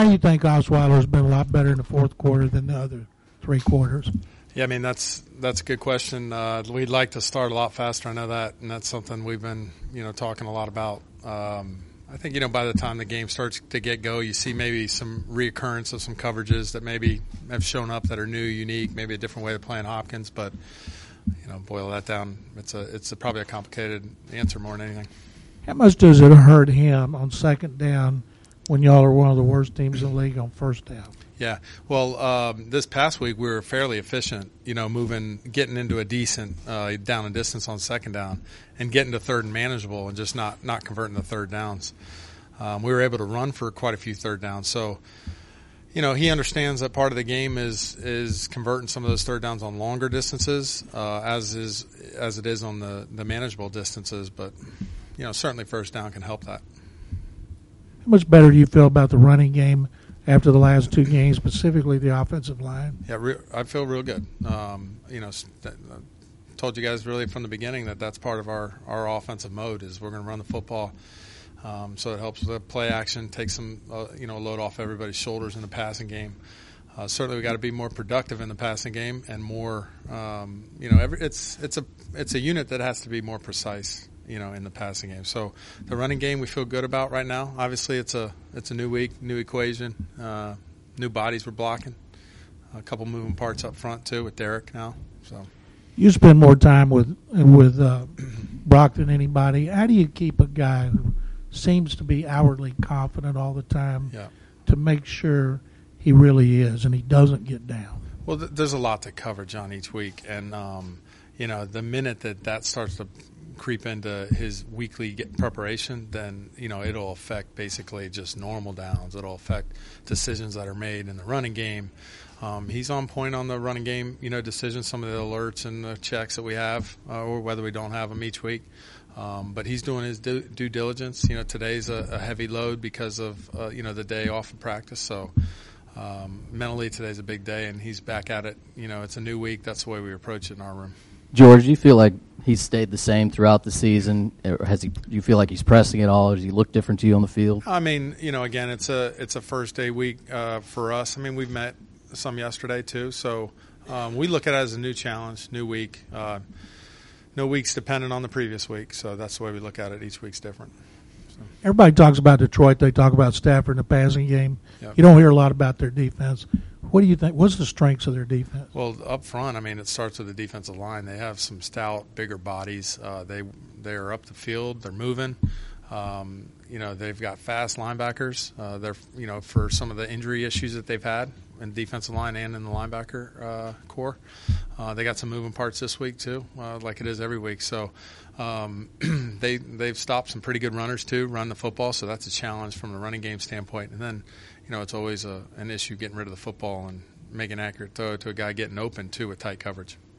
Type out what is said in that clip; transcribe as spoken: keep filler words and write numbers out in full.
Why do you think Osweiler's been a lot better in the fourth quarter than the other three quarters? Yeah, I mean, that's that's a good question. Uh, we'd like to start a lot faster. I know that, and that's something we've been, you know, talking a lot about. Um, I think, you know, by the time the game starts to get go, you see maybe some reoccurrence of some coverages that maybe have shown up that are new, unique, maybe a different way of playing Hopkins. But, you know, boil that down, it's a it's a, probably a complicated answer more than anything. How much does it hurt him on second down when y'all are one of the worst teams in the league on first down? Yeah, well, um, this past week we were fairly efficient, you know, moving, getting into a decent uh, down and distance on second down and getting to third and manageable and just not, not converting the third downs. Um, we were able to run for quite a few third downs. So, you know, he understands that part of the game is is converting some of those third downs on longer distances uh, as is as it is on the, the manageable distances. But, you know, certainly first down can help that. How much better do you feel about the running game after the last two games, specifically the offensive line? Yeah, re- I feel real good. Um, you know, I told you guys really from the beginning that that's part of our, our offensive mode is we're going to run the football. Um, so it helps with play action, take some, uh, you know, load off everybody's shoulders in the passing game. Uh, certainly we got to be more productive in the passing game and more, um, you know, every, it's it's a it's a unit that has to be more precise, you know, in the passing game. So the running game we feel good about right now. Obviously it's a it's a new week, new equation, uh, new bodies we're blocking, a couple moving parts up front too with Derek now. So you spend more time with with uh, Brock than anybody. How do you keep a guy who seems to be outwardly confident all the time yeah. to make sure he really is and he doesn't get down? Well, th- there's a lot to cover, John, each week. And, um, you know, the minute that that starts to creep into his weekly get preparation, then, you know, it'll affect basically just normal downs. It'll affect decisions that are made in the running game. Um, he's on point on the running game, you know, decisions, some of the alerts and the checks that we have, uh, or whether we don't have them each week. Um, but he's doing his due, due diligence. You know, today's a, a heavy load because of, uh, you know, the day off of practice. So um, mentally today's a big day, and he's back at it. You know, it's a new week. That's the way we approach it in our room. George, do you feel like he's stayed the same throughout the season? Or has he? Do you feel like he's pressing at all? Or does he look different to you on the field? I mean, you know, again, it's a it's a first day week uh, for us. I mean, we've met some yesterday too, so um, we look at it as a new challenge, new week. Uh, no week's dependent on the previous week, so that's the way we look at it. Each week's different. So. Everybody talks about Detroit. They talk about Stafford in the passing game. Yep. You don't hear a lot about their defense. What do you think? What's the strengths of their defense? Well, up front, I mean, it starts with the defensive line. They have some stout, bigger bodies. Uh, they they are up the field. They're moving. Um, you know, they've got fast linebackers. Uh, they're you know for some of the injury issues that they've had in the defensive line and in the linebacker uh, core. Uh, they got some moving parts this week too, uh, like it is every week. So um, they they've stopped some pretty good runners too, run the football. So that's a challenge from the running game standpoint. And then you know it's always a, an issue getting rid of the football and making an accurate throw to a guy getting open too with tight coverage.